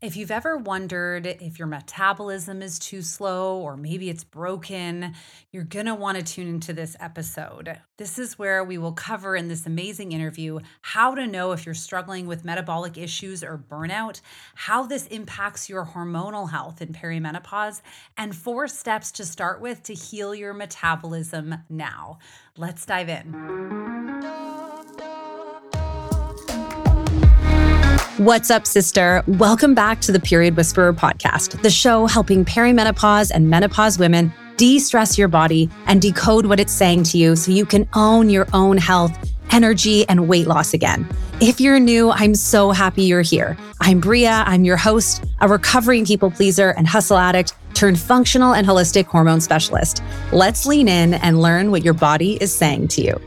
If you've ever wondered if your metabolism is too slow or maybe it's broken, you're going to want to tune into this episode. This is where we will cover in this amazing interview how to know if you're struggling with metabolic issues or burnout, how this impacts your hormonal health in perimenopause, and 4 steps to start with to heal your metabolism now. Let's dive in. What's up, sister? Welcome back to the Period Whisperer podcast, the show helping perimenopause and menopause women de-stress your body and decode what it's saying to you so you can own your own health, energy, and weight loss again. If you're new, I'm so happy you're here. I'm Bria. I'm your host, a recovering people pleaser and hustle addict turned functional and holistic hormone specialist. Let's lean in and learn what your body is saying to you.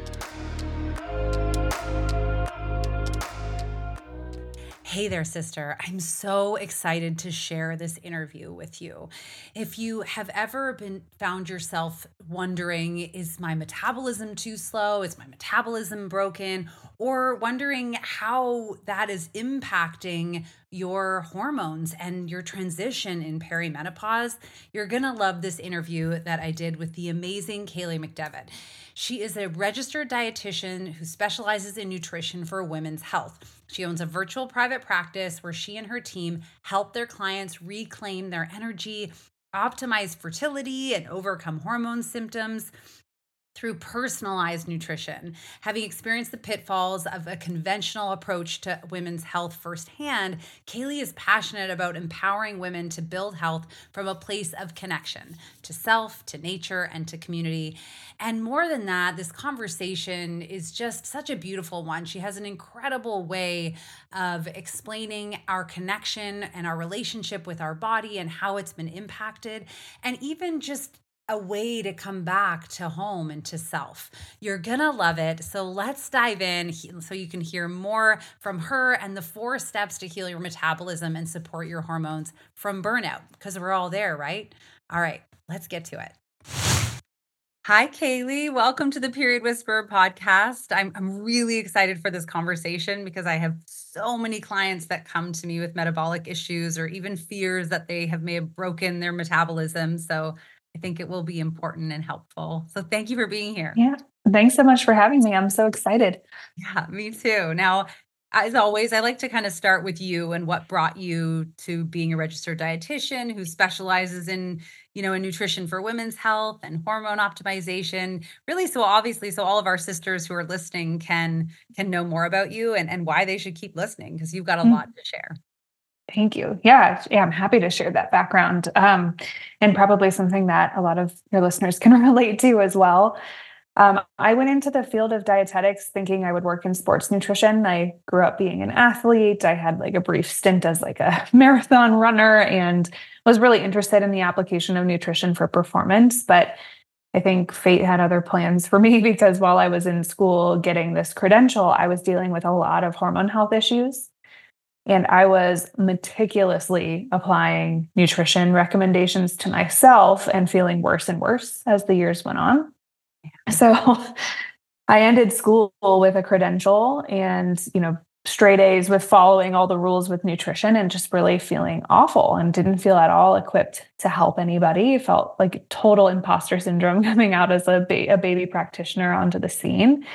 Hey there, sister. I'm so excited to share this interview with you. If you have ever found yourself wondering, is my metabolism too slow? Is my metabolism broken? Or wondering how that is impacting your hormones and your transition in perimenopause, you're going to love this interview that I did with the amazing Kaylee McDevitt. She is a registered dietitian who specializes in nutrition for women's health. She owns a virtual private practice where she and her team help their clients reclaim their energy, optimize fertility, and overcome hormone symptoms through personalized nutrition. Having experienced the pitfalls of a conventional approach to women's health firsthand, Kaylee is passionate about empowering women to build health from a place of connection to self, to nature, and to community. And more than that, this conversation is just such a beautiful one. She has an incredible way of explaining our connection and our relationship with our body and how it's been impacted, and even just a way to come back to home and to self. You're gonna love it. So let's dive in so you can hear more from her and the 4 steps to heal your metabolism and support your hormones from burnout, because we're all there, right? All right, let's get to it. Hi, Kaylee. Welcome to the Period Whisperer podcast. I'm really excited for this conversation because I have so many clients that come to me with metabolic issues or even fears that may have broken their metabolism. So I think it will be important and helpful. So thank you for being here. Yeah. Thanks so much for having me. I'm so excited. Yeah, me too. Now, as always, I like to kind of start with you and what brought you to being a registered dietitian who specializes in, in nutrition for women's health and hormone optimization. Really, so obviously, so all of our sisters who are listening can know more about you and why they should keep listening because you've got a lot to share. Thank you. Yeah, I'm happy to share that background, and probably something that a lot of your listeners can relate to as well. I went into the field of dietetics thinking I would work in sports nutrition. I grew up being an athlete. I had like a brief stint as like a marathon runner and was really interested in the application of nutrition for performance. But I think fate had other plans for me because while I was in school getting this credential, I was dealing with a lot of hormone health issues. And I was meticulously applying nutrition recommendations to myself and feeling worse and worse as the years went on. So I ended school with a credential and, straight A's with following all the rules with nutrition and just really feeling awful and didn't feel at all equipped to help anybody. It felt like total imposter syndrome coming out as a baby practitioner onto the scene.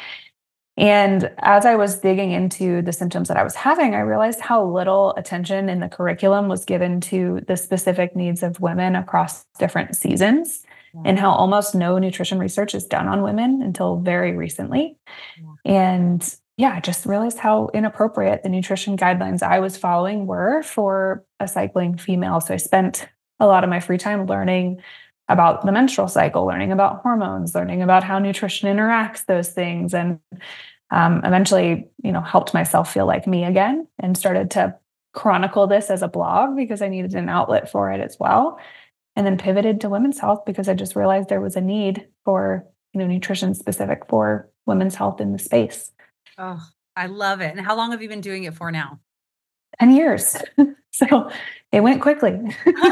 And as I was digging into the symptoms that I was having, I realized how little attention in the curriculum was given to the specific needs of women across different seasons, and how almost no nutrition research is done on women until very recently. And yeah, I just realized how inappropriate the nutrition guidelines I was following were for a cycling female. So I spent a lot of my free time learning about the menstrual cycle, learning about hormones, learning about how nutrition interacts those things, and eventually, helped myself feel like me again and started to chronicle this as a blog because I needed an outlet for it as well. And then pivoted to women's health because I just realized there was a need for, nutrition specific for women's health in the space. Oh, I love it. And how long have you been doing it for now? 10 years. So it went quickly.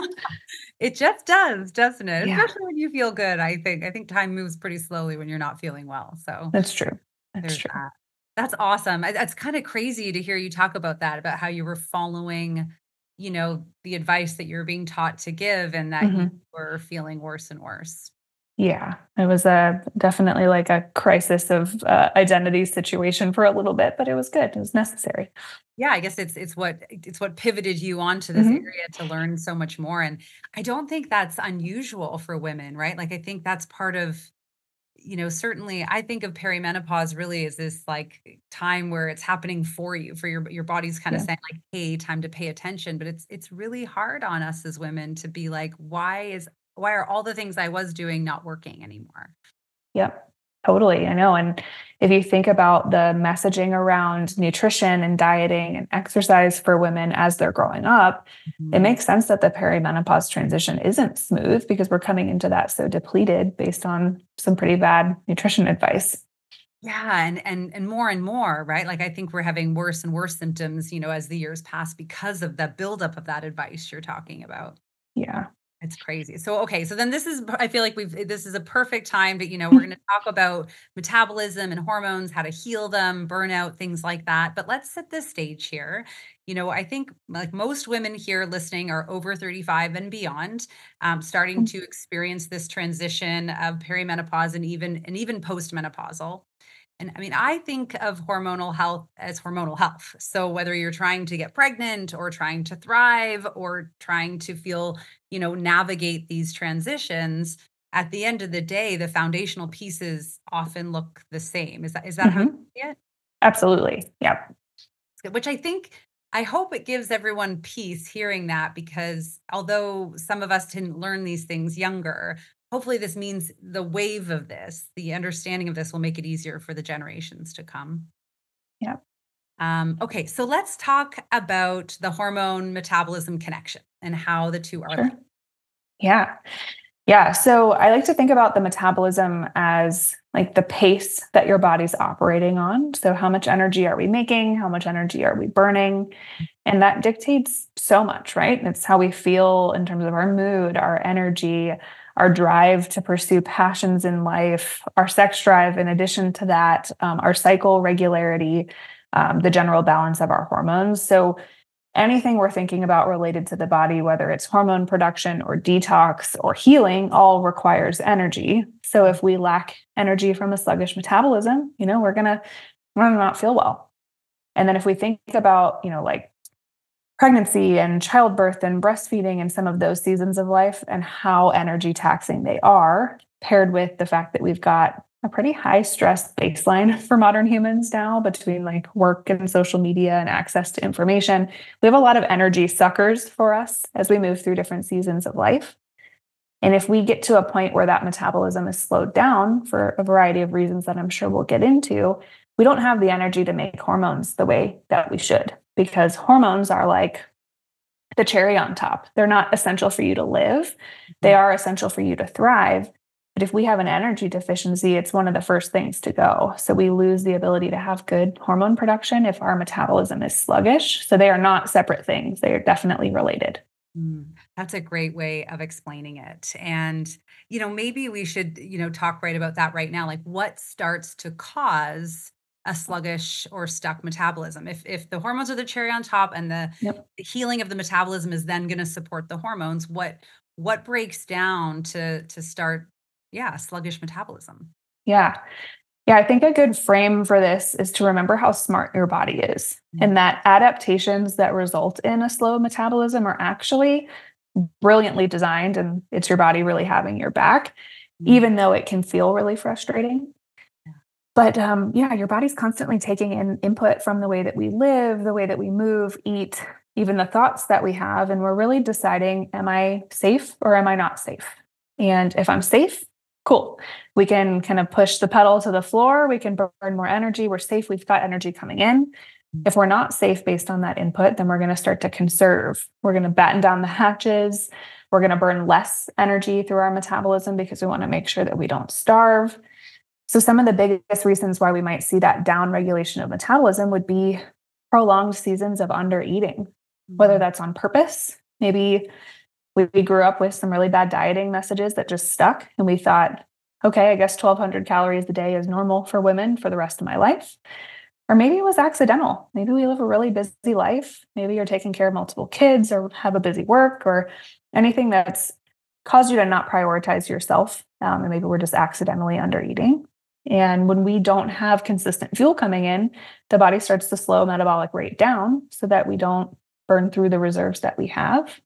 It just does, doesn't it? Yeah. Especially when you feel good, I think. I think time moves pretty slowly when you're not feeling well. So That's true. That's there's true. that. That's awesome. That's kind of crazy to hear you talk about that, about how you were following the advice that you're being taught to give and that you Mhm. were feeling worse and worse. Yeah, it was a definitely like a crisis of identity situation for a little bit, but it was good. It was necessary. Yeah, I guess it's what pivoted you onto this Hmm. area to learn so much more, and I don't think that's unusual for women, right? Like, I think that's part of, certainly I think of perimenopause really as this like time where it's happening for you, for your body's kind of Yeah. saying like, "Hey, time to pay attention." But it's really hard on us as women to be like, why are all the things I was doing not working anymore? Yep, totally. I know. And if you think about the messaging around nutrition and dieting and exercise for women as they're growing up, it Mhm. makes sense that the perimenopause transition isn't smooth because we're coming into that so depleted based on some pretty bad nutrition advice. Yeah, and more and more, right? Like, I think we're having worse and worse symptoms, as the years pass because of the buildup of that advice you're talking about. Yeah. It's crazy. So, okay, so then I feel like this is a perfect time that, we're gonna talk about metabolism and hormones, how to heal them, burnout, things like that. But let's set the stage here. I think like most women here listening are over 35 and beyond, starting to experience this transition of perimenopause and even postmenopausal. And I mean, I think of hormonal health as hormonal health. So whether you're trying to get pregnant or trying to thrive or trying to feel, navigate these transitions, at the end of the day, the foundational pieces often look the same. Is that how you Hmm. see it? Absolutely. Yeah. Which I hope it gives everyone peace hearing that, because although some of us didn't learn these things younger, hopefully this means the understanding of this will make it easier for the generations to come. Yeah. Okay, so let's talk about the hormone metabolism connection and how the two are Sure. linked. Yeah. Yeah. So I like to think about the metabolism as like the pace that your body's operating on. So, how much energy are we making? How much energy are we burning? And that dictates so much, right? It's how we feel in terms of our mood, our energy, our drive to pursue passions in life, our sex drive, in addition to that, our cycle regularity, the general balance of our hormones. So, anything we're thinking about related to the body, whether it's hormone production or detox or healing, all requires energy. So if we lack energy from a sluggish metabolism, we're gonna not feel well. And then if we think about, like pregnancy and childbirth and breastfeeding and some of those seasons of life and how energy taxing they are, paired with the fact that we've got a pretty high stress baseline for modern humans now between like work and social media and access to information. We have a lot of energy suckers for us as we move through different seasons of life. And if we get to a point where that metabolism is slowed down for a variety of reasons that I'm sure we'll get into, we don't have the energy to make hormones the way that we should, because hormones are like the cherry on top. They're not essential for you to live, they Mhm. are essential for you to thrive. But if we have an energy deficiency, it's one of the first things to go. So we lose the ability to have good hormone production if our metabolism is sluggish. So they are not separate things, they are definitely related. That's a great way of explaining it. And, maybe we should, talk right about that right now. Like, what starts to cause a sluggish or stuck metabolism? If the hormones are the cherry on top and the Yep. healing of the metabolism is then going to support the hormones, what breaks down to start, yeah, sluggish metabolism? Yeah. Yeah, I think a good frame for this is to remember how smart your body is, and that adaptations that result in a slow metabolism are actually brilliantly designed, and it's your body really having your back, Mm. even though it can feel really frustrating. Yeah. But yeah, your body's constantly taking in input from the way that we live, the way that we move, eat, even the thoughts that we have. And we're really deciding, am I safe or am I not safe? And if I'm safe, cool. We can kind of push the pedal to the floor. We can burn more energy. We're safe. We've got energy coming in. If we're not safe based on that input, then we're going to start to conserve. We're going to batten down the hatches. We're going to burn less energy through our metabolism because we want to make sure that we don't starve. So, some of the biggest reasons why we might see that down regulation of metabolism would be prolonged seasons of under eating, whether Mhm. that's on purpose. Maybe we grew up with some really bad dieting messages that just stuck, and we thought, okay, I guess 1,200 calories a day is normal for women for the rest of my life. Or maybe it was accidental. Maybe we live a really busy life. Maybe you're taking care of multiple kids or have a busy work or anything that's caused you to not prioritize yourself. And maybe we're just accidentally under eating. And when we don't have consistent fuel coming in, the body starts to slow metabolic rate down so that we don't burn through the reserves that we have.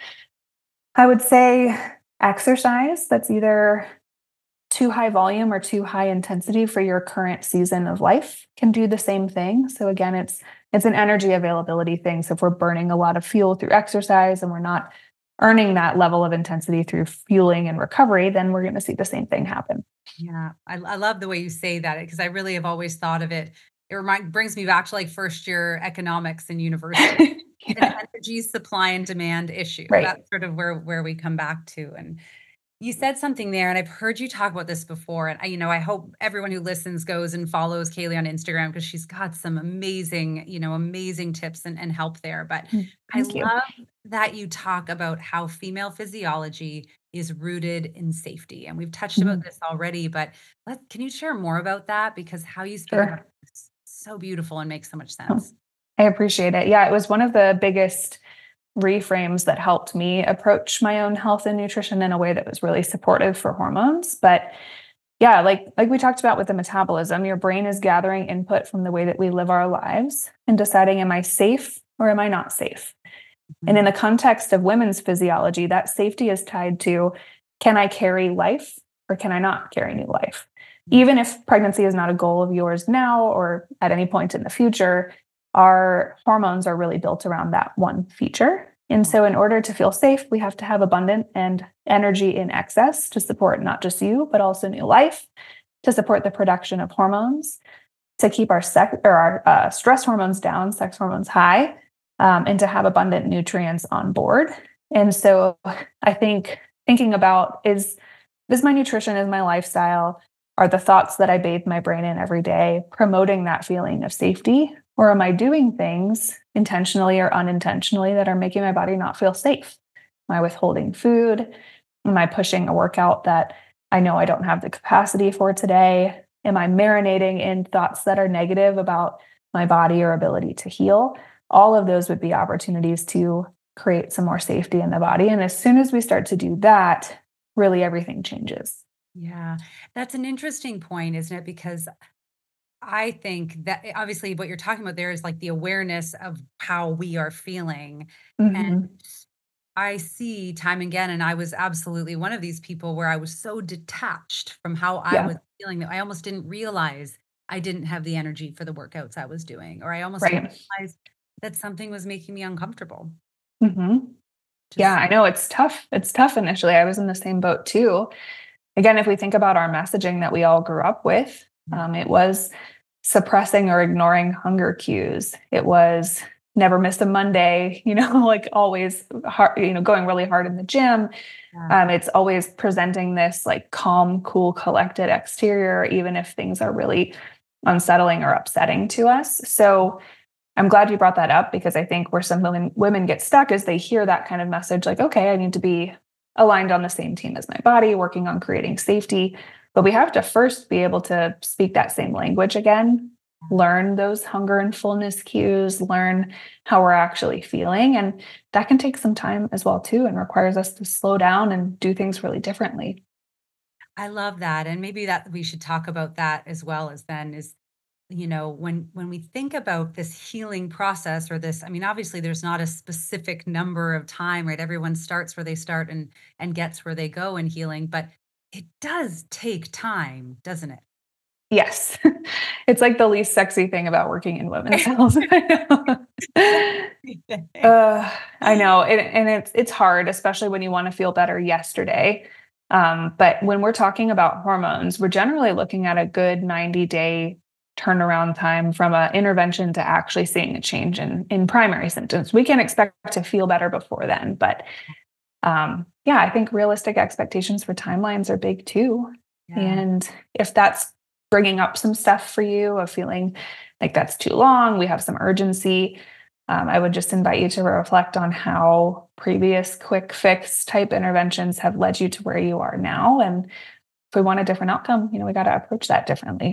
I would say exercise that's either too high volume or too high intensity for your current season of life can do the same thing. So again, it's an energy availability thing. So if we're burning a lot of fuel through exercise and we're not earning that level of intensity through fueling and recovery, then we're going to see the same thing happen. Yeah, I love the way you say that because I really have always thought of it. Brings me back to like first year economics in university. An Yeah, energy supply and demand issue. right. That's sort of where we come back to. And you said something there, and I've heard you talk about this before. And I hope everyone who listens goes and follows Kaylee on Instagram because she's got some amazing, amazing tips and help there. But I Thank you. love that you talk about how female physiology is rooted in safety. And we've touched about Mhm. this already, but can you share more about that? Because how you speak about Sure. it is so beautiful and makes so much Oh, sense. I appreciate it. Yeah, it was one of the biggest reframes that helped me approach my own health and nutrition in a way that was really supportive for hormones. But yeah, like we talked about with the metabolism, your brain is gathering input from the way that we live our lives and deciding, am I safe or am I not safe? And in Mhm. the context of women's physiology, that safety is tied to, can I carry life or can I not carry new life? Even if pregnancy is not a goal of yours now or at any point in the future, our hormones are really built around that one feature. And so, in order to feel safe, we have to have abundant and energy in excess to support not just you, but also new life, to support the production of hormones, to keep our stress hormones down, sex hormones high, and to have abundant nutrients on board. And so I think thinking about, is my nutrition, is my lifestyle, are the thoughts that I bathe my brain in every day promoting that feeling of safety? Or am I doing things intentionally or unintentionally that are making my body not feel safe? Am I withholding food? Am I pushing a workout that I know I don't have the capacity for today? Am I marinating in thoughts that are negative about my body or ability to heal? All of those would be opportunities to create some more safety in the body. And as soon as we start to do that, really everything changes. Yeah, that's an interesting point, isn't it? Because I think that obviously what you're talking about there is like the awareness of how we are feeling. And Mhm. I see time and again, and I was absolutely one of these people where I was so detached from how I Yeah, was feeling that I almost didn't realize I didn't have the energy for the workouts I was doing, or I almost didn't right. realize that something was making me uncomfortable. Mhm. Yeah, Just I know it's tough. It's tough initially. I was in the same boat too. Again, if we think about our messaging that we all grew up with, yeah. it was suppressing or ignoring hunger cues. It was never miss a Monday, like always hard, going really hard in the gym. Yeah. It's always presenting this like calm, cool, collected exterior, even if things are really unsettling or upsetting to us. So I'm glad you brought that up because I think where some women get stuck is they hear that kind of message like, okay, I need to be aligned on the same team as my body, working on creating safety. But we have to first be able to speak that same language again, learn those hunger and fullness cues, learn how we're actually feeling. And that can take some time as well, too, and requires us to slow down and do things really differently. I love that, and maybe that we should talk about that as well as then is, when we think about this healing process or this, I mean, obviously there's not a specific number of time, right? Everyone starts where they start and gets where they go in healing, but it does take time, doesn't it? Yes. It's like the least sexy thing about working in women's health. Uh, I know, and it's hard, especially when you want to feel better yesterday. But when we're talking about hormones, we're generally looking at a good 90-day turnaround time from an intervention to actually seeing a change in primary symptoms. We can expect to feel better before then, but yeah, I think realistic expectations for timelines are big too. Yeah. And if that's bringing up some stuff for you of feeling like that's too long, we have some urgency, I would just invite you to reflect on how previous quick fix type interventions have led you to where you are now. And if we want a different outcome, we got to approach that differently.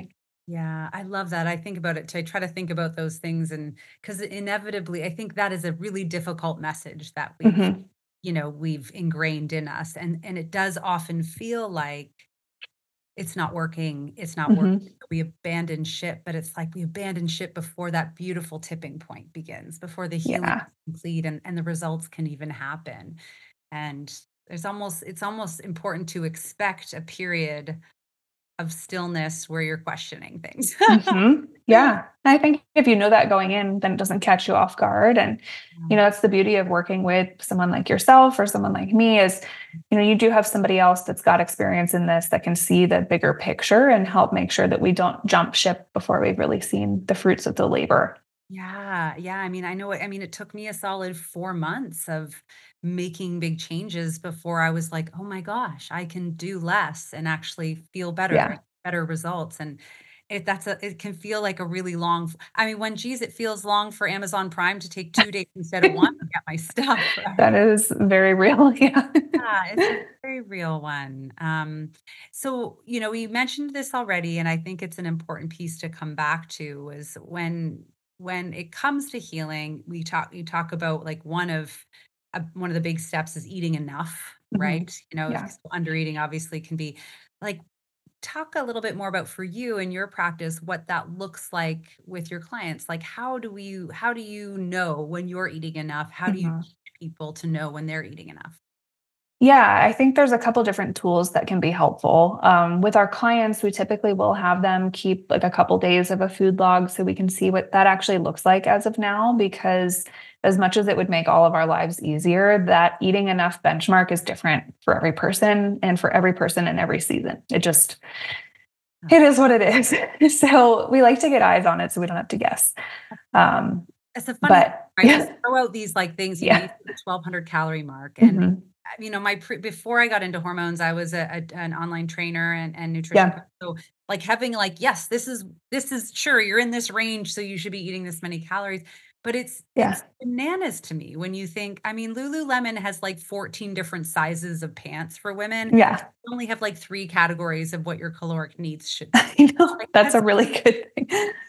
Yeah, I love that. I think about it too. I try to think about those things, and because inevitably, I think that is a really difficult message that Mhm. we've ingrained in us, and it does often feel like it's not working, it's not working. Mhm. We abandon ship, but it's like we abandon ship before that beautiful tipping point begins, before the healing Yeah. is complete and the results can even happen. And it's almost important to expect a period of stillness where you're questioning things. Mhm. Yeah. I think if you know that going in, then it doesn't catch you off guard. And, that's the beauty of working with someone like yourself or someone like me is, you do have somebody else that's got experience in this that can see the bigger picture and help make sure that we don't jump ship before we've really seen the fruits of the labor. Yeah, yeah, I mean, I know it I mean, it took me a solid 4 months of making big changes before I was like, "Oh my gosh, I can do less and actually feel better and Yeah. better results," and it can feel like a really long f I mean, when geez, it feels long for Amazon Prime to take 2 days instead of 1 to get my stuff, right? That is very real. Yeah. Yeah, it's a very real one. So, we mentioned this already, and I think it's an important piece to come back to is when it comes to healing, you talk about like one of the big steps is eating enough, Mhm. right? Yeah. Under eating obviously can be like talk a little bit more about for you in your practice what that looks like with your clients. Like how do you know when you're eating enough? How do you Mhm. teach people to know when they're eating enough? Yeah, I think there's a couple different tools that can be helpful. With our clients, we typically will have them keep like a couple days of a food log so we can see what that actually looks like as of now. Because as much as it would make all of our lives easier, that eating enough benchmark is different for every person and for every person in every season. It is what it is. So we like to get eyes on it so we don't have to guess. Um, It's a funny thing, but right? We yeah, throw out these, like, things, you yeah. see the 1,200 calorie mark, and, Mhm. my before I got into hormones, I was an online trainer and nutrition coach, Yeah, so, like, having, like, "Yes, this is sure, you're in this range, so you should be eating this many calories," but it's yeah, bananas to me when you think I mean, Lululemon has, like, 14 different sizes of pants for women. yeah. You only have, like, 3 categories of what your caloric needs should be. I know Like, that's that's a really good thing.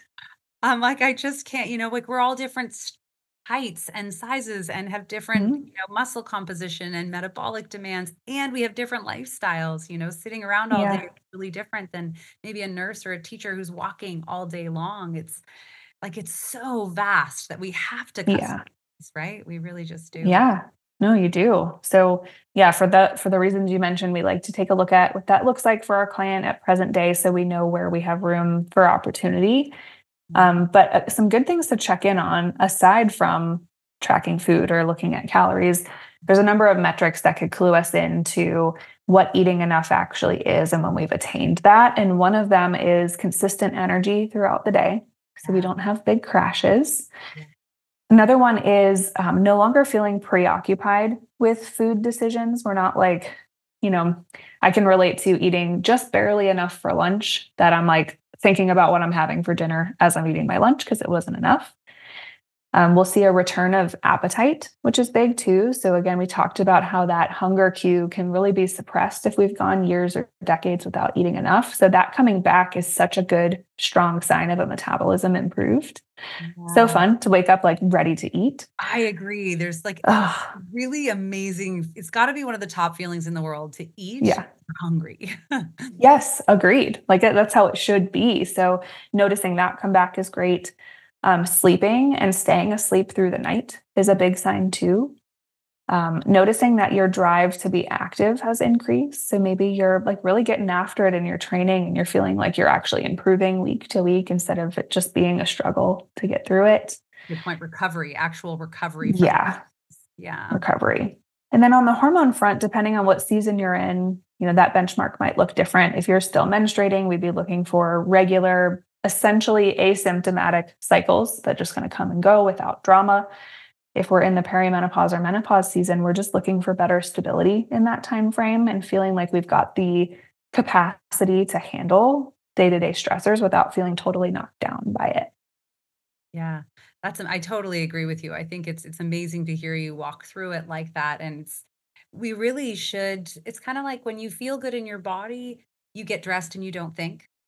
I'm like, I just can't, like we're all different heights and sizes and have different, Mhm. muscle composition and metabolic demands. And we have different lifestyles, sitting around all day Yeah, is really different than maybe a nurse or a teacher who's walking all day long. It's so vast that we have to customize, yeah, right? We really just do. yeah. No, you do. So, yeah, for the reasons you mentioned, we like to take a look at what that looks like for our client at present day, so we know where we have room for opportunity. Mhm. But some good things to check in on, aside from tracking food or looking at calories, there's a number of metrics that could clue us into what eating enough actually is and when we've attained that. And one of them is consistent energy throughout the day. So we Yeah. don't have big crashes. Yeah. Another one is no longer feeling preoccupied with food decisions. We're not like, you know, I can relate to eating just barely enough for lunch that I'm like thinking about what I'm having for dinner as I'm eating my lunch because it wasn't enough. We'll see a return of appetite, which is big too. So, again, we talked about how that hunger cue can really be suppressed if we've gone years or decades without eating enough. So, that coming back is such a good, strong sign of a metabolism improved. So Yeah. fun to wake up like ready to eat. I agree. There's like a Ugh, really amazing, it's got to be one of the top feelings in the world to eat yeah. when you're hungry. Yes, agreed. Like that's how it should be. So noticing that come back is great. Sleeping and staying asleep through the night is a big sign too. Noticing that your drive to be active has increased. So maybe you're like really getting after it in your training and you're feeling like you're actually improving week to week instead of it just being a struggle to get through it. Good point. Recovery, actual recovery from Yeah, yeah. recovery. And then on the hormone front, depending on what season you're in, that benchmark might look different. If you're still menstruating, we'd be looking for regular, essentially asymptomatic cycles that just kind of come and go without drama. If we're in the perimenopause or menopause season, we're just looking for better stability in that time frame and feeling like we've got the capacity to handle day-to-day stressors without feeling totally knocked down by it. Yeah. I totally agree with you. I think it's amazing to hear you walk through it like that. And we really should, it's kind of like when you feel good in your body, you get dressed and you don't think.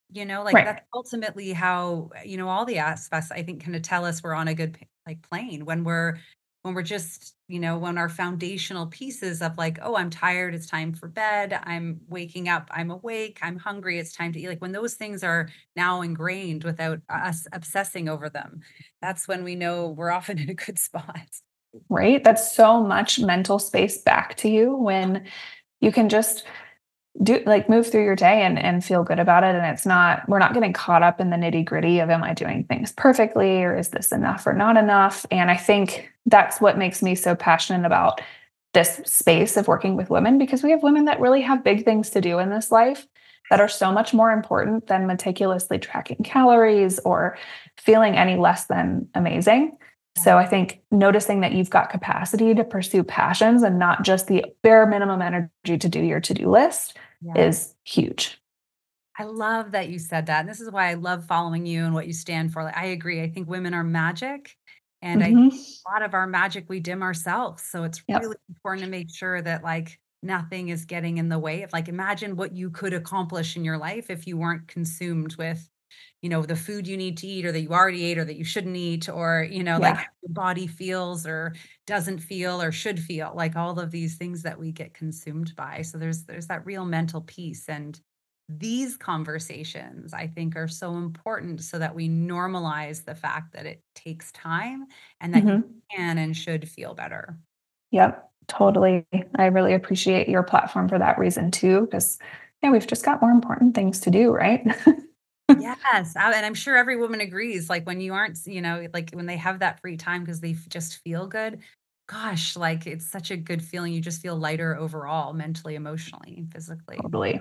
like Right. that's ultimately how, all the aspects I think kind of tell us we're on a good like plane when we're just, when our foundational pieces of like, oh, I'm tired, it's time for bed, I'm waking up, I'm awake, I'm hungry, it's time to eat. Like when those things are now ingrained without us obsessing over them, that's when we know we're often in a good spot. Right. That's so much mental space back to you when you can just do like move through your day and feel good about it. And it's not, we're not getting caught up in the nitty gritty of, am I doing things perfectly, or is this enough or not enough? And I think that's what makes me so passionate about this space of working with women, because we have women that really have big things to do in this life that are so much more important than meticulously tracking calories or feeling any less than amazing. So Yeah. I think noticing that you've got capacity to pursue passions and not just the bare minimum energy to do your to-do list Yeah. is huge. I love that you said that, and this is why I love following you and what you stand for. Like, I agree. I think women are magic, and I Mhm. a lot of our magic we dim ourselves. So it's Yep. really important to make sure that like nothing is getting in the way of like imagine what you could accomplish in your life if you weren't consumed with, the food you need to eat or that you already ate or that you shouldn't eat or, like how Yeah. your body feels or doesn't feel or should feel, like all of these things that we get consumed by. So there's that real mental piece and these conversations I think are so important so that we normalize the fact that it takes time and that you Mhm. can and should feel better. Yep. Totally. I really appreciate your platform for that reason too, because yeah, we've just got more important things to do, right? Yes, and I'm sure every woman agrees, like, when you aren't like, when they have that free time because they just feel good, gosh, like, it's such a good feeling, you just feel lighter overall, mentally, emotionally, physically. Totally.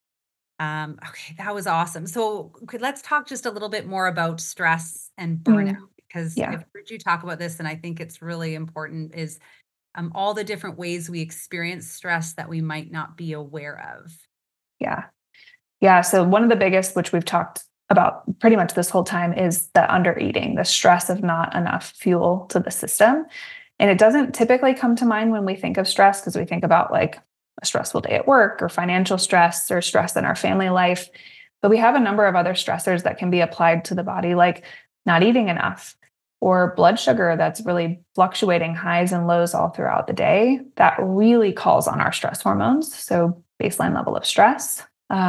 Okay, that was awesome. So, let's talk just a little bit more about stress and burnout, Mm, because yeah. I've heard you talk about this, and I think it's really important, is, all the different ways we experience stress that we might not be aware of. Yeah. Yeah. So one of the biggest, which we've talked about pretty much this whole time, is the under eating, the stress of not enough fuel to the system. And it doesn't typically come to mind when we think of stress because we think about like a stressful day at work or financial stress or stress in our family life. But we have a number of other stressors that can be applied to the body, like not eating enough or blood sugar that's really fluctuating highs and lows all throughout the day. That really calls on our stress hormones. So, baseline level of stress.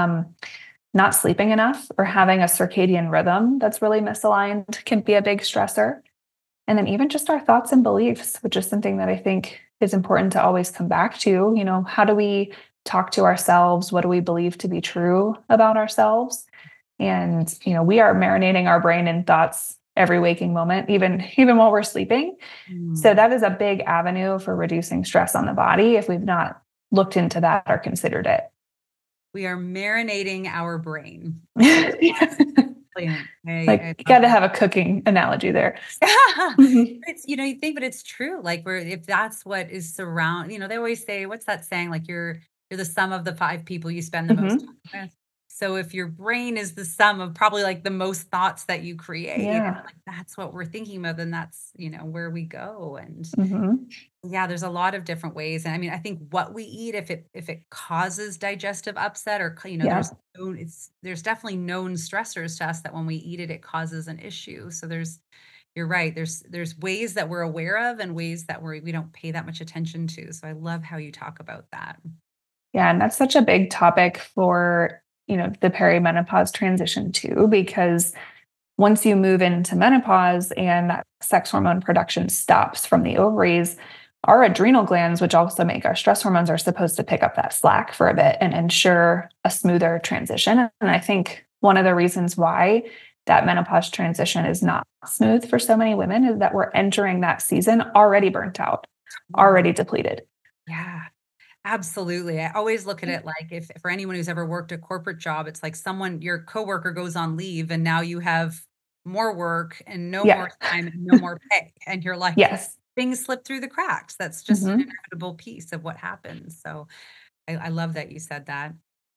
Not sleeping enough or having a circadian rhythm that's really misaligned can be a big stressor. And then even just our thoughts and beliefs, which is something that I think is important to always come back to. How do we talk to ourselves? What do we believe to be true about ourselves? And, we are marinating our brain in thoughts every waking moment, even while we're sleeping. So Mm. that is a big avenue for reducing stress on the body if we've not looked into that or considered it. We are marinating our brain. Brilliant. I Like, you love got to that. have a cooking analogy there. Mhm. It's you think, but it's true. Like we're if that's what is surround, they always say, what's that saying? Like you're the sum of the five people you spend the most Mhm. time with. So if your brain is the sum of probably like the most thoughts that you create, and Yeah. like that's what we're thinking about, then that's where we go. And Mhm. yeah, there's a lot of different ways, and I mean, I think what we eat, if it causes digestive upset or Yeah. there's definitely known stressors to us that when we eat it, it causes an issue. So you're right. There's ways that we're aware of and ways that we don't pay that much attention to. So I love how you talk about that. Yeah, and that's such a big topic for, the perimenopause transition too, because once you move into menopause and that sex hormone production stops from the ovaries, our adrenal glands, which also make our stress hormones, are supposed to pick up that slack for a bit and ensure a smoother transition. And I think one of the reasons why that menopause transition is not smooth for so many women is that we're entering that season already burnt out, Totally. already depleted. Yeah. Absolutely. I always look at it like if for anyone who's ever worked a corporate job, it's like your coworker goes on leave and now you have more work and no Yeah. more time and no more pay. And you're like, Yes. things slip through the cracks. That's just an Mhm. inevitable piece of what happens. So I love that you said that.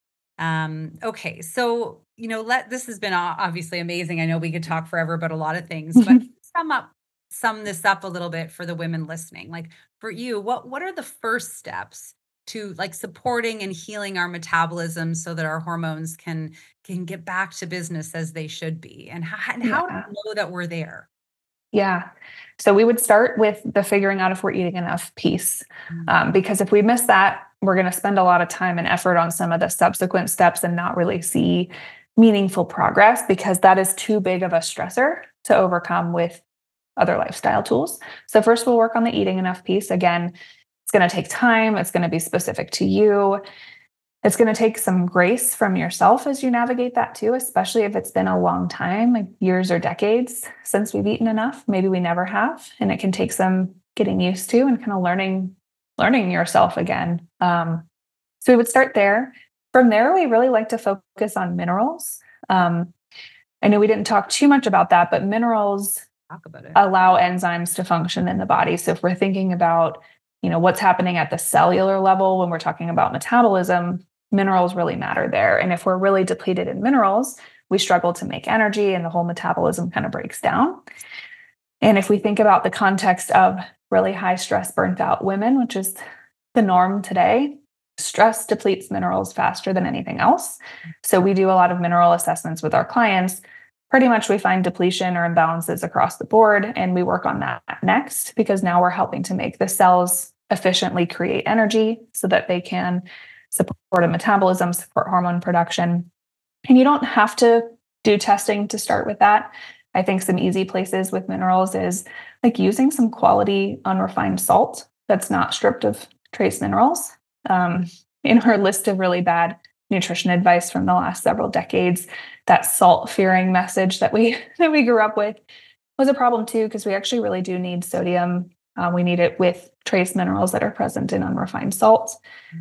Okay. So, this has been obviously amazing. I know we could talk forever about a lot of things, but sum this up a little bit for the women listening. Like for you, what are the first steps to like supporting and healing our metabolism so that our hormones can get back to business as they should be? And how do Yeah. we know that we're there? Yeah. So we would start with the figuring out if we're eating enough piece. Mm. Because if we miss that, we're going to spend a lot of time and effort on some of the subsequent steps and not really see meaningful progress because that is too big of a stressor to overcome with other lifestyle tools. So first we'll work on the eating enough piece. Again, it's going to take time. It's going to be specific to you. It's going to take some grace from yourself as you navigate that too, especially if it's been a long time, like years or decades since we've eaten enough. Maybe we never have, and it can take some getting used to and kind of learning yourself again. So we would start there. From there, we really like to focus on minerals. I know we didn't talk too much about that, but minerals Talk about it. allow enzymes to function in the body. So if we're thinking about, what's happening at the cellular level when we're talking about metabolism, minerals really matter there. And if we're really depleted in minerals, we struggle to make energy and the whole metabolism kind of breaks down. And if we think about the context of really high stress, burnt out women, which is the norm today, stress depletes minerals faster than anything else. So we do a lot of mineral assessments with our clients. Pretty much we find depletion or imbalances across the board, and we work on that next because now we're helping to make the cells efficiently create energy so that they can support a metabolism, support hormone production. And you don't have to do testing to start with that. I think some easy places with minerals is like using some quality unrefined salt that's not stripped of trace minerals. In our list of really bad nutrition advice from the last several decades, that salt fearing message that we grew up with was a problem too, because we actually really do need sodium. We need it with trace minerals that are present in unrefined salt.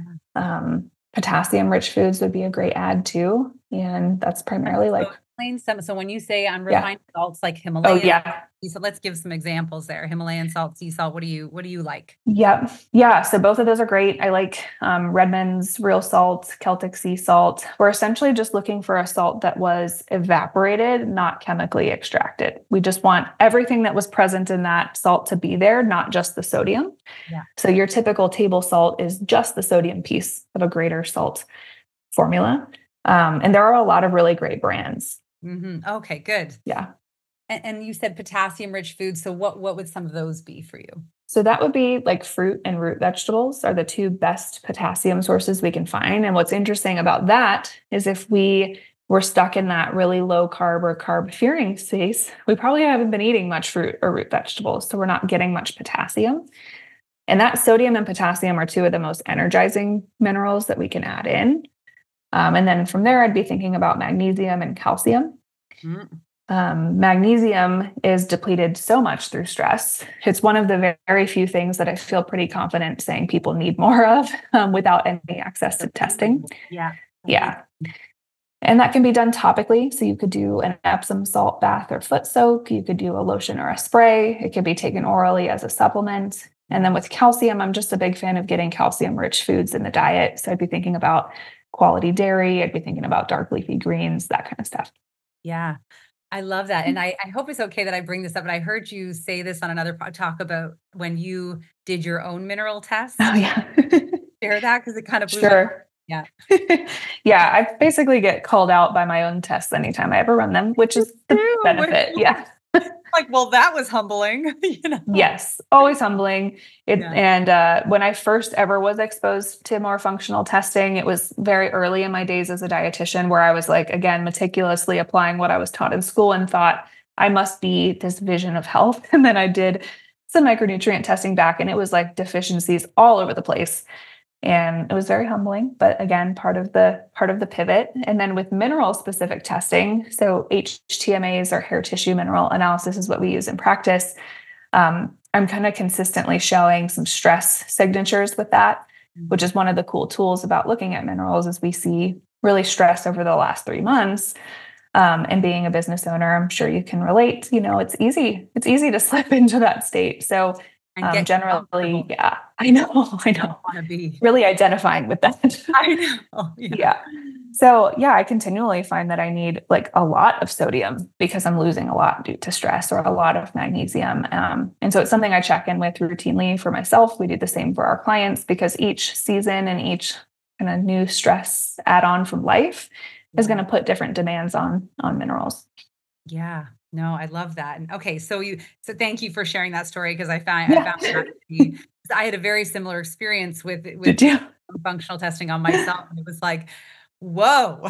Potassium rich foods would be a great add too. And that's primarily like, explain some. So when you say unrefined salts like oh Himalayan, yeah. so let's give some examples there. Himalayan salt, sea salt. What do you like? Yep. Yeah. So both of those are great. I like Redmond's real salt, Celtic sea salt. We're essentially just looking for a salt that was evaporated, not chemically extracted. We just want everything that was present in that salt to be there, not just the sodium. Yeah. So your typical table salt is just the sodium piece of a greater salt formula. And there are a lot of really great brands. Mm-hmm. Okay, good. Yeah. And you said potassium rich foods. So what would some of those be for you? So that would be like fruit and root vegetables are the two best potassium sources we can find. And what's interesting about that is if we were stuck in that really low carb or carb fearing space, we probably haven't been eating much fruit or root vegetables. So we're not getting much potassium. And that sodium and potassium are two of the most energizing minerals that we can add in. And then from there, I'd be thinking about magnesium and calcium. Mm. Magnesium is depleted so much through stress. It's one of the very few things that I feel pretty confident saying people need more of without any access to testing. Yeah. Yeah. And that can be done topically. So you could do an Epsom salt bath or foot soak. You could do a lotion or a spray. It could be taken orally as a supplement. And then with calcium, I'm just a big fan of getting calcium-rich foods in the diet. So I'd be thinking about quality dairy. I'd be thinking about dark leafy greens, that kind of stuff. Yeah. I love that. And I hope it's okay that I bring this up, but I heard you say this on another talk about when you did your own mineral test. Oh, yeah. Share that because it kind of blew sure. Yeah. Yeah. I basically get called out by my own tests anytime I ever run them, which is the benefit. Yeah. Like, well, that was humbling. Yes, always humbling. And when I first ever was exposed to more functional testing, it was very early in my days as a dietitian where I was like, again, meticulously applying what I was taught in school and thought I must be this vision of health. And then I did some micronutrient testing back and it was like deficiencies all over the place. And it was very humbling, but again, part of the pivot. And then with mineral specific testing, so HTMAs or hair tissue mineral analysis is what we use in practice. I'm kind of consistently showing some stress signatures with that, which is one of the cool tools about looking at minerals is we see really stress over the last 3 months. And being a business owner, I'm sure you can relate, it's easy to slip into that state. So generally, I know. Want to be really identifying with that. I know. Yeah. So, yeah, I continually find that I need like a lot of sodium because I'm losing a lot due to stress, or a lot of magnesium. And so it's something I check in with routinely for myself. We do the same for our clients because each season and each kind of new stress add on from life is going Yeah. to put different demands on minerals. Yeah. No, I love that. And okay, so thank you for sharing that story because I Yeah. found that to be 'cause I had a very similar experience Did with you? functional testing on myself. And it was like, whoa.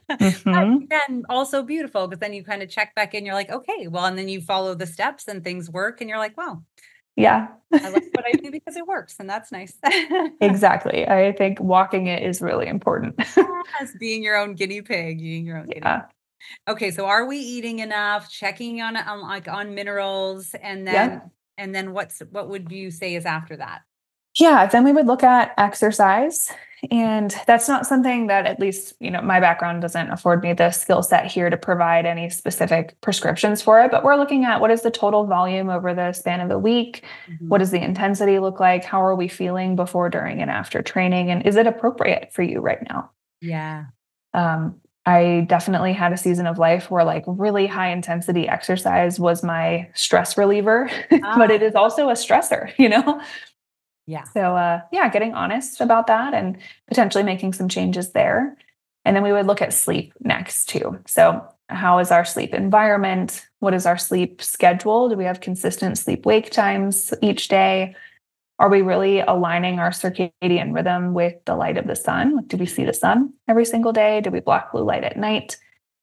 But Hmm. again, also beautiful because then you kind of check back in, you're like, okay, well, and then you follow the steps and things work, and you're like, wow, Yeah. I like what I do because it works, and that's nice. Exactly. I think walking it is really important. Yes, being your own guinea pig, being your own guinea. Yeah. Okay, so are we eating enough? Checking on like on minerals, Yeah. and then what would you say is after that? Yeah, then we would look at exercise. And that's not something that, at least, my background doesn't afford me the skill set here to provide any specific prescriptions for it. But we're looking at what is the total volume over the span of the week? What Mhm. does the intensity look like? How are we feeling before, during, and after training? And is it appropriate for you right now? Yeah. Um, I definitely had a season of life where like really high intensity exercise was my stress reliever, but it Ah, is also a stressor. yeah. So, yeah, getting honest about that and potentially making some changes there. And then we would look at sleep next too. So, how is our sleep environment? What is our sleep schedule? Do we have consistent sleep wake times each day? Are we really aligning our circadian rhythm with the light of the sun? Like, do we see the sun every single day? Do we block blue light at night?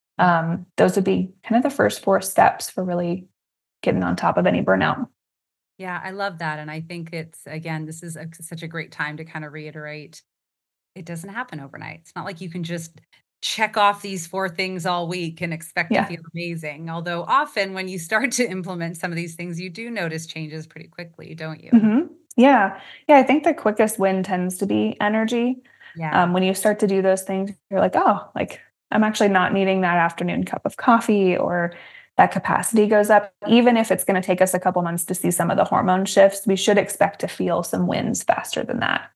Those would be kind of the first four steps for really getting on top of any burnout. Yeah, I love that, and I think it's again, this is such a great time to kind of reiterate, it doesn't happen overnight. It's not like you can just check off these 4 things all week and expect to Yeah. feel amazing, although often when you start to implement some of these things, you do notice changes pretty quickly, don't you? Hmm. Yeah. Yeah. I think the quickest win tends to be energy. Yeah. When you start to do those things, you're like, oh, like I'm actually not needing that afternoon cup of coffee, or that capacity goes up. Even if it's going to take us a couple months to see some of the hormone shifts, we should expect to feel some wins faster than that.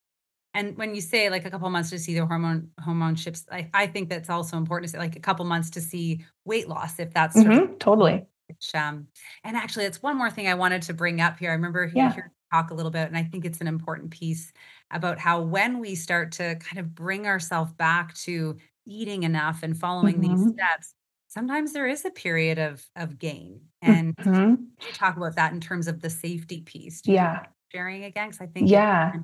And when you say like a couple months to see the hormone shifts, I think that's also important to say like a couple months to see weight loss if that's sort of Totally. which, and actually it's one more thing I wanted to bring up here. I remember hearing Yeah. you talk a little bit, and I think it's an important piece about how when we start to kind of bring ourselves back to eating enough and following these Hmm. steps, sometimes there is a period of gain. And Hmm. could you talk about that in terms of the safety piece? Do you mind Yeah. sharing again? Because Yeah.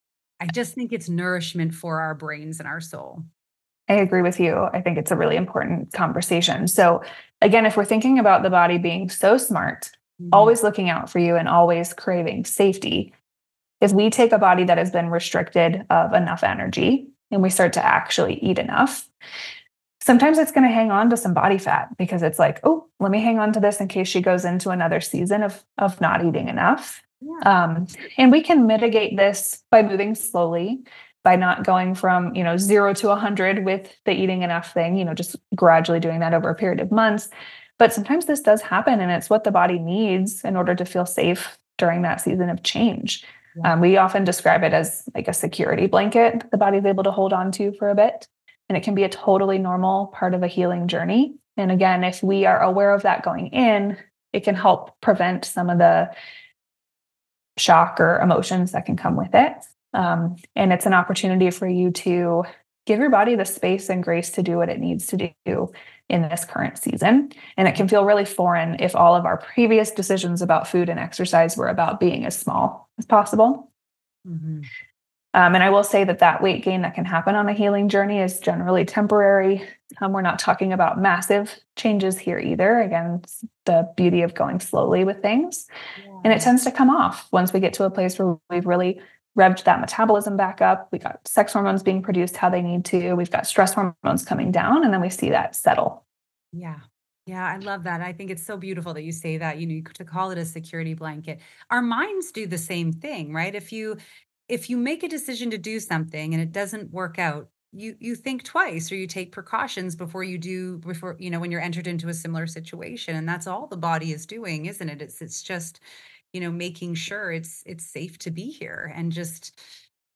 I just think it's nourishment for our brains and our soul. I agree with you. I think it's a really important conversation. So, again, if we're thinking about the body being so smart, Mhm. always looking out for you and always craving safety, if we take a body that has been restricted of enough energy and we start to actually eat enough, sometimes it's going to hang on to some body fat because it's like, oh, let me hang on to this in case she goes into another season of not eating enough. Yeah. Um, and we can mitigate this by moving slowly, by not going from 0 to 100 with the eating enough thing. Just gradually doing that over a period of months. But sometimes this does happen, and it's what the body needs in order to feel safe during that season of change. Yeah. We often describe it as like a security blanket the body's able to hold on to for a bit. And it can be a totally normal part of a healing journey. And again, if we are aware of that going in, it can help prevent some of the shock or emotions that can come with it. And it's an opportunity for you to give your body the space and grace to do what it needs to do in this current season. And it can feel really foreign if all of our previous decisions about food and exercise were about being as small as possible. Mhm. And I will say that that weight gain that can happen on a healing journey is generally temporary. We're not talking about massive changes here either. Again, it's the beauty of going slowly with things. And it Yeah. tends to come off once we get to a place where we've really revved that metabolism back up. We got sex hormones being produced how they need to. We've got stress hormones coming down, and then we see that settle. Yeah. Yeah, I love that. I think it's so beautiful that you say that, to call it a security blanket. Our minds do the same thing, right? If you make a decision to do something and it doesn't work out, you think twice or you take precautions before when you're entered into a similar situation. And that's all the body is doing, isn't it? It's just, making sure it's safe to be here and just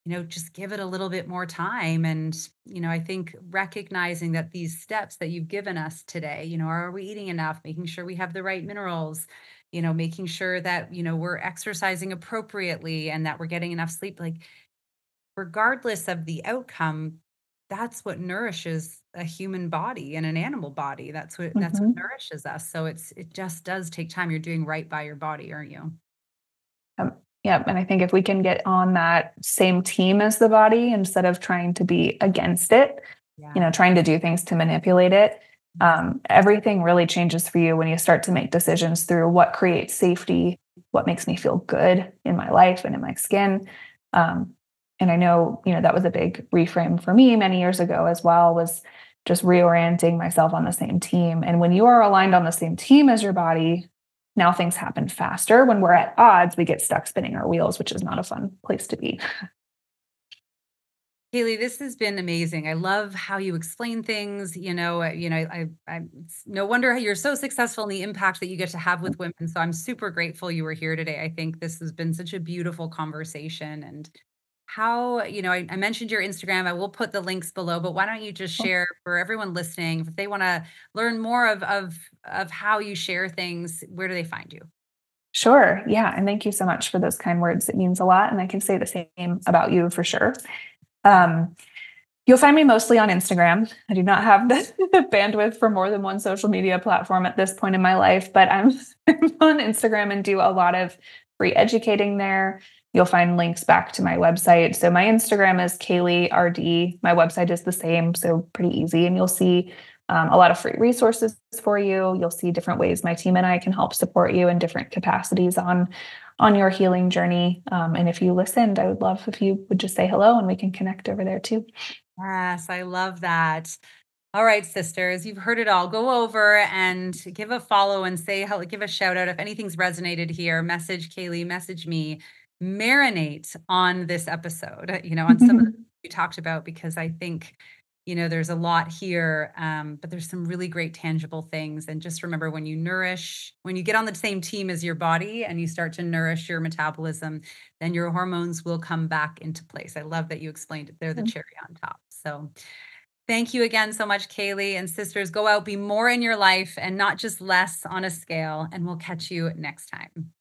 just give it a little bit more time. And, I think recognizing that these steps that you've given us today, are we eating enough, making sure we have the right minerals, making sure that, we're exercising appropriately and that we're getting enough sleep. Like, regardless of the outcome, that's what nourishes a human body and an animal body. That's what Mhm. nourishes us. So it just does take time. You're doing right by your body, aren't you? Yeah, and I think if we can get on that same team as the body instead of trying to be against it, Yeah. trying to do things to manipulate it, Yes. everything really changes for you when you start to make decisions through what creates safety, what makes me feel good in my life and in my skin. Um, and I know, that was a big reframe for me many years ago as well, was just reorienting myself on the same team. And when you are aligned on the same team as your body, now things happen faster. When we're at odds, we get stuck spinning our wheels, which is not a fun place to be. Haley, this has been amazing. I love how you explain things. It's no wonder how you're so successful in the impact that you get to have with women. So I'm super grateful you were here today. I think this has been such a beautiful conversation. And how, I mentioned your Instagram. I will put the links below, but why don't you just share for everyone listening, if they want to learn more of how you share things, where do they find you? Sure. Yeah. And thank you so much for those kind words. It means a lot. And I can say the same about you for sure. Um, you'll find me mostly on Instagram. I do not have the bandwidth for more than one social media platform at this point in my life, but I'm on Instagram and do a lot of free educating there. You'll find links back to my website. So my Instagram is Kaylee RD. My website is the same, so pretty easy. And you'll see a lot of free resources for you. You'll see different ways my team and I can help support you in different capacities on your healing journey. And if you listened, I would love if you would just say hello and we can connect over there too. Yes, I love that. All right, sisters, you've heard it all. Go over and give a follow and say hello, give a shout out. If anything's resonated here, message Kaylee, message me, marinate on this episode, on some of the things we talked about, because I think, there's a lot here, but there's some really great tangible things. And just remember, when you get on the same team as your body and you start to nourish your metabolism, then your hormones will come back into place. I love that you explained it. They're the cherry on top. So, thank you again so much, Kaylee. And sisters, go out, be more in your life and not just less on a scale. And we'll catch you next time.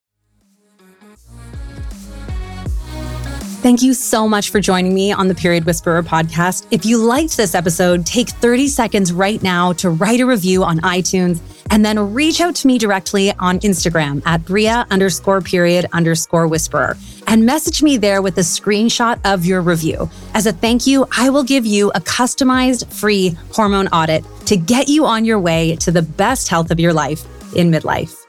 Thank you so much for joining me on the Period Whisperer podcast. If you liked this episode, take 30 seconds right now to write a review on iTunes and then reach out to me directly on Instagram at Bria_period_whisperer and message me there with a screenshot of your review. As a thank you, I will give you a customized free hormone audit to get you on your way to the best health of your life in midlife.